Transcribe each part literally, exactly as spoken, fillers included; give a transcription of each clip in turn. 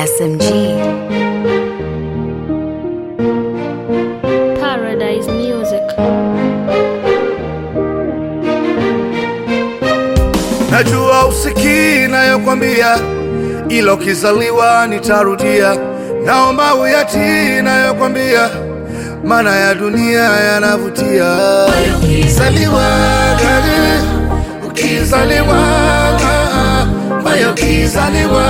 S M G. Paradise Music. Najua usikii nayokwambia, ila ukizaliwa nitarudia. Naomba uyatii nayokwambia, maana ya dunia yanavutia. Ukizaliwa gani, ukizaliwa Moyo ukizaliwa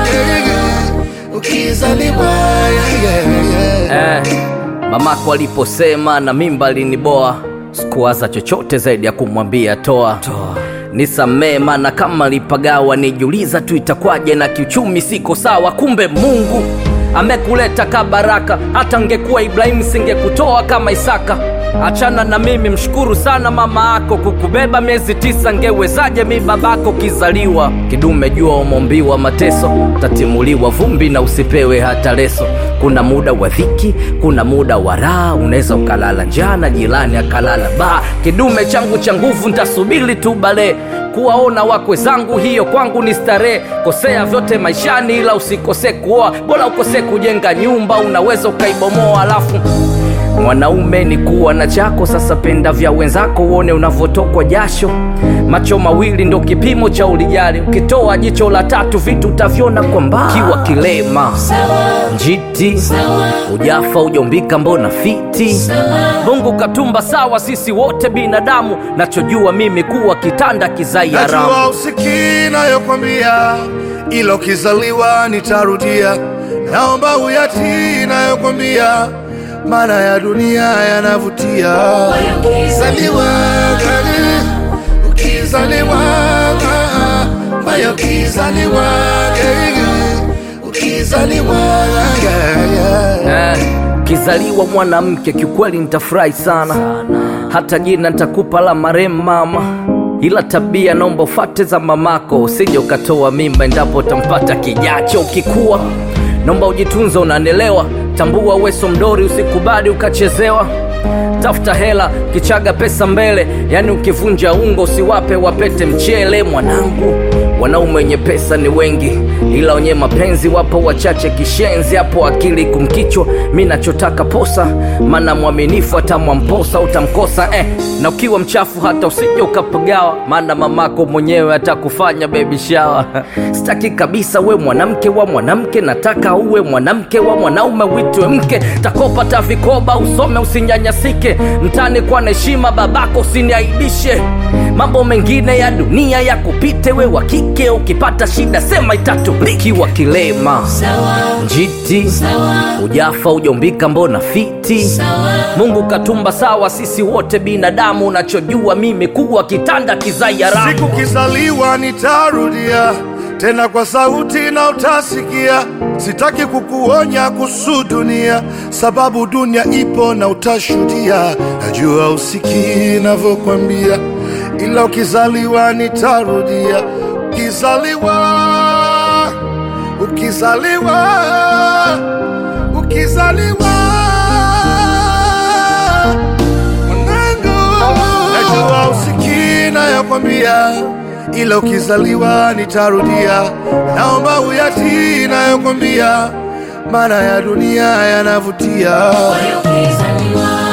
ukizaliwa yeah, yeah. Eh, mamako aliposema na mimba aliniboa, sikuwaza chochote zaidi ya kumwambia toa, toa. Nisamee maana kama lipagawa, nijuliza tu itakwaje na kiuchumi siko sawa. Kumbe Mungu amekuleta kabaraka, hata ngekuwa Ibrahim singekutoa kama Isaka. Achana na mimi, mshukuru sana mama yako kukubeba miezi tisa. Ngewezaje mi babako kizaliwa kidume, jua umombiwa mateso, tatimuliwa vumbi na usipewe hata leso. Kuna muda wa dhiki, kuna muda wa raha, unaweza ukalala njana jirani akalala ba. Kidume changu cha nguvu ntasubiri tu bale, kuwaona wakwe zangu hiyo kwangu ni starehe. Kosea vyote maishani ila usikose kuoa, bora ukose kujenga nyumba unaweza ukaibomoa. Alafu mwanaume ni kuwa na chako, sasa penda vya wenzako uone unavotokwa jasho. Macho mawili ndo kipimo cha ulijali, ukitoa jicho la tatu vitu utaviona kwa mbali. Kiwa kilema njiti, ujafa ujombika mbona fiti. Mungu katumba sawa sisi wote binadamu, nachojua mimi kuwa kitanda kizai haramu. Najua usikii nayokwambia, ila ukizaliwa nitarudia. Naomba uyatii nayokwambia, maana ya dunia yanavutia. Ukizaliwa gani, ukizaliwa Moyo ukizaliwa ukizaliwa yeah, yeah. Eh, kizaliwa mwanamke kiukweli nitafurahi sana, hata jina nitakupa la marehemu mama. Ila tabia naomba ufate za mamako, usije ukatoa mimba endapo utampata kijacho. Ukikua naomba ujitunze, unanelewa. Tambua weso mdori, usikubali ukachezewa. Tafuta hela, kichaga pesa mbele, yani ukivunja ungo usiwape wapete mchele. Mwanangu, wanaume wenye pesa ni wengi, ila wenye mapenzi wapo wachache kishenzi. Hapo akili kumkichwa, mi nachotaka posa, maana mwaminifu atamwamposa utamkosa eh. Na ukiwa mchafu hata usije ukapagawa, maana mamako mwenyewe atakufanya baby shower. Sitaki kabisa we mwanamke wa mwanamke, nataka uwe mwanamke wa mwanaume uitwe mke. Takopa tavikoba usome usinyanyasike, mtani kwa heshima babako usiniaibishe. Mambo mengine ya dunia ya kupite, we wa kike ukipata shida sema itatuliki. Wa kilema njiti, ujafa ujombika mbona fiti. Mungu katumba sawa sisi wote binadamu, nachojua mimi kuwa kitanda kizai haramu. Siku kizaliwa nitarudia tena kwa sauti na utasikia. Sitaki kukuonya kuhusu dunia, sababu dunia ipo na utashuhudia. Najua usikii navyokwambia, ila ukizaliwa nitarudia. Ukizaliwa, ukizaliwa, ukizaliwa mwanangu. Najua usikii nayokwambia, ila ukizaliwa nitarudia. Naomba uyatii nayokwambia, maana ya dunia yanavutia. Ukizaliwa